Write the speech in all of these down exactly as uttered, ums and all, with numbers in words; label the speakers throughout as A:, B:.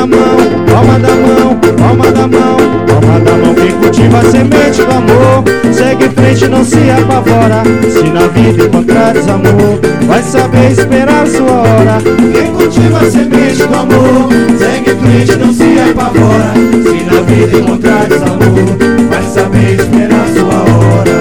A: da mão, palma da mão, palma da mão, palma da mão. Quem cultiva a semente do amor segue em frente, não se apavora. Se na vida encontrar desamor, vai saber esperar sua hora.
B: Quem cultiva a semente do amor segue em frente, não se apavora. Se na vida encontrar desamor, vai saber esperar sua hora.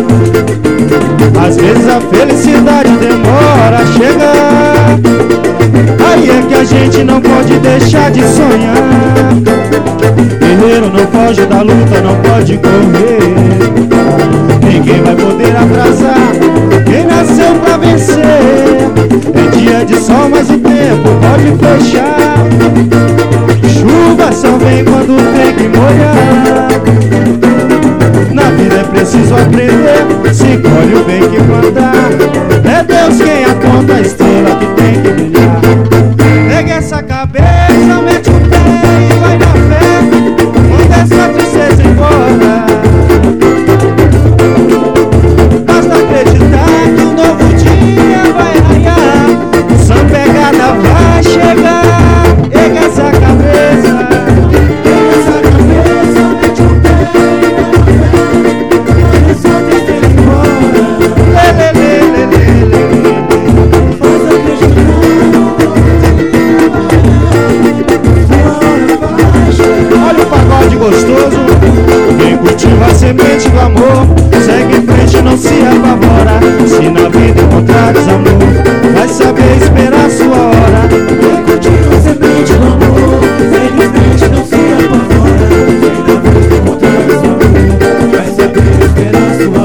A: Às vezes a felicidade demora a chegar, aí é que a gente não pode deixar de sonhar. Guerreiro não foge da luta, não pode correr. Ninguém vai poder atrasar quem nasceu pra vencer. É dia de sol, mas o tempo pode fechar. Chuva só vem quando tem que molhar. Na vida é preciso aprender, se colhe o bem que plantar. É Deus quem aponta a estrela que tem que brilhar. Pega essa cabeça, mete o pé e vai na fé. Manda essa tristeza embora. Basta acreditar que um novo dia vai raiar. Sua pegada vai chegar. Pega essa cabeça,
B: Pega essa cabeça, mete o pé e vai na fé. Manda essa tristeza embora.
A: lê, lê, lê, lê, lê, lê.
B: Faz acreditar.
A: Olha o pagode gostoso. Quem cultiva a semente do amor segue em frente, não se apavora. Se na vida encontrar desamor, vai saber esperar sua hora.
B: Quem cultiva a semente do amor segue em frente, não se apavora. Se na vida encontrar desamor, vai saber esperar sua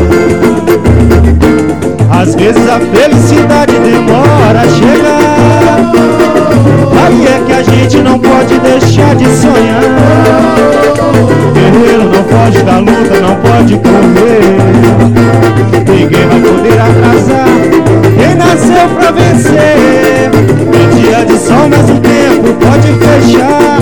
B: hora.
A: Às vezes a felicidade demora a chegar, aí é que a gente não pode deixar de sonhar. Guerreiro não foge da luta, não pode correr. Ninguém vai poder atrasar quem nasceu pra vencer. É dia de sol, mas o tempo pode fechar.